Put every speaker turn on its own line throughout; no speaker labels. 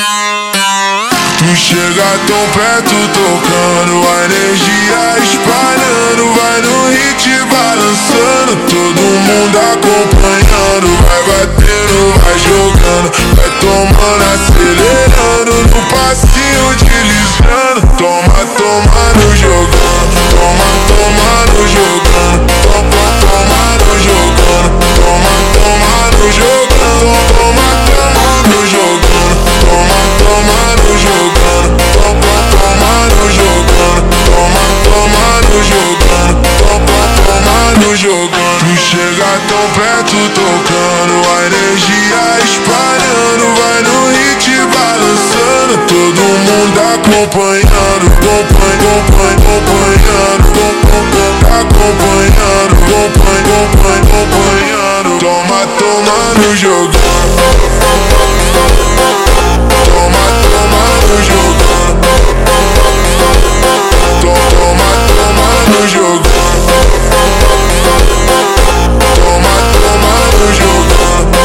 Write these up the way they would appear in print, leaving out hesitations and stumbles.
Tu chega tão perto tocando, a energia espalhando, vai no hit balançando, todo mundo acompanhando, vai batendo, vai jogando, vai tomando, acelerando, no passinho deslizando, toma, toma no jogando, toma, toma no jogando, toma, toma no jogando, toma, toma no jogando, toma, toma no jogando, toma, toma no jogando, toma, toma no jogando, toma, toma no jogando, toma, toma no jogando. Tu chega tão perto tocando, a energia espalhando, vai no hit balançando, todo mundo acompanhando, acompanhando, acompanhando, toma, toma no jogando, toma, toma no jogando, toma, toma no jogando, toma, toma no jogando,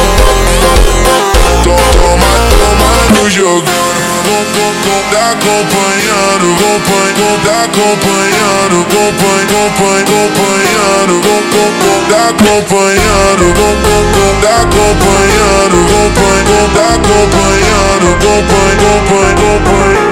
toma, toma no jogando. Tá acompanhando, tá acompanhando, acompanhando, tá acompanhando, tá acompanhando, tá acompanhando, acompanhando.